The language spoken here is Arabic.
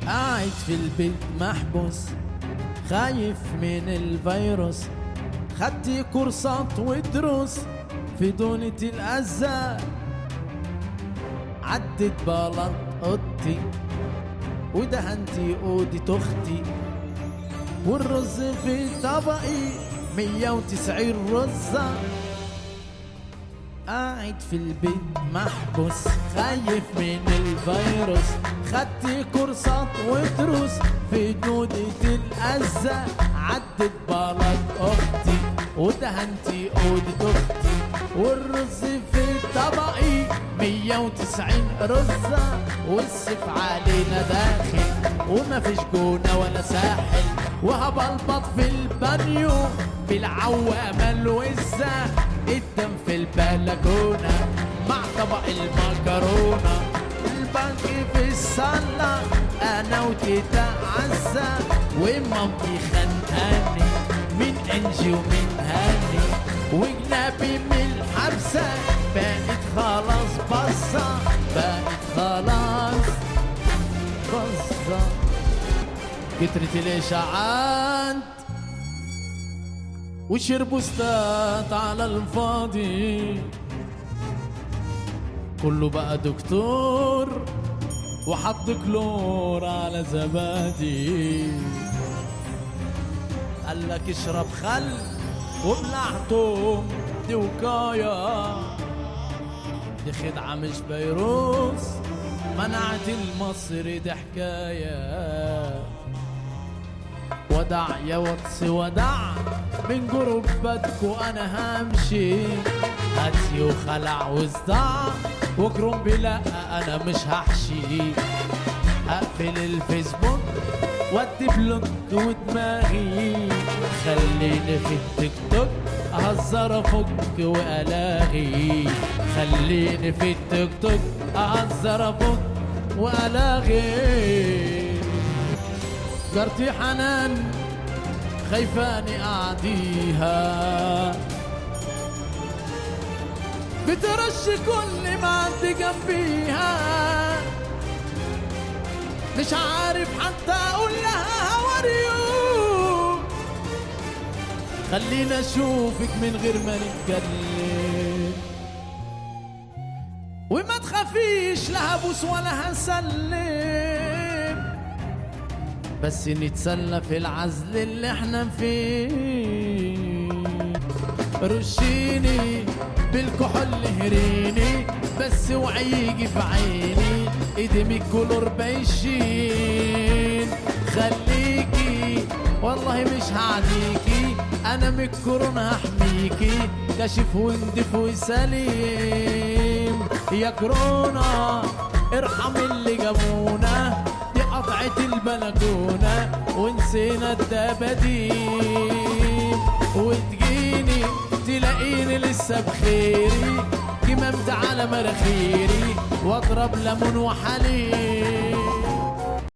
قاعد في البيت محبوس خايف من الفيروس، خدت كورسات ودروس في دونة الأذى، عدت بلط اوضتي ودهنتي اوضة اختي، والرز في طبقي 190 رزة. قاعد في البيت محبوس خايف من الفيروس، خدت كورسات ودروس في دودة الأذى، عدت بلط اختي ودهنتي اوضة اختي، والرز في طبقي 190 رزة، والصيف علينا داخل وما فيش جونة ولا ساحل، وهبلبط في البانيو بالعوامة الوزة، الدم في البلكونة مع طبق المكرونة، البنك في الصالة انا وتيتا عزة، ومامتي خانقاني من انجي ومن هاني، وجنابي من الحبسة بقت خلاص بصة، بقت خلاص بصة. كترت الاشاعات وشربوستات على الفاضي، كله بقى دكتور وحط كلور على زبادي، قالك اشرب خل وبلعتهم دي وقاية، دي خدعة مش فيروس، منعت المصري دي حكاية. ودع يا وطس ودع من جروباتكو انا همشي، هاتي وخلع وصداع وكرم بلا انا مش هحشي، اقفل الفيسبوك وادي بلوك ودماغي، خليني في التيك توك اهزر افك والاغي، خليني في التيك توك اهزر افك والاغي. جارتي حنان خايفاني اعديها، بترش كل ما عدي جنبيها، مش عارف حتى اقول لها هاوريو، خلينا اشوفك من غير ما نتكلم، وما تخافيش لا هبوس ولا هسلم، بس نتسلى في العزل اللي احنا فيه، رشيني بالكحول هريني بس وعي يجي في عيني، ايدي كولور بيشين، خليكي والله مش هعديكي، انا من الكورونا هحميكي، كشف وندف وسليم، يا كورونا ارحم اللي جابونا، دي قطعة البلكونة ونسينا الدباديب، وتجيني تلاقيني لسه بخيري، كمامت على مراخيري واضرب ليمون وحليب.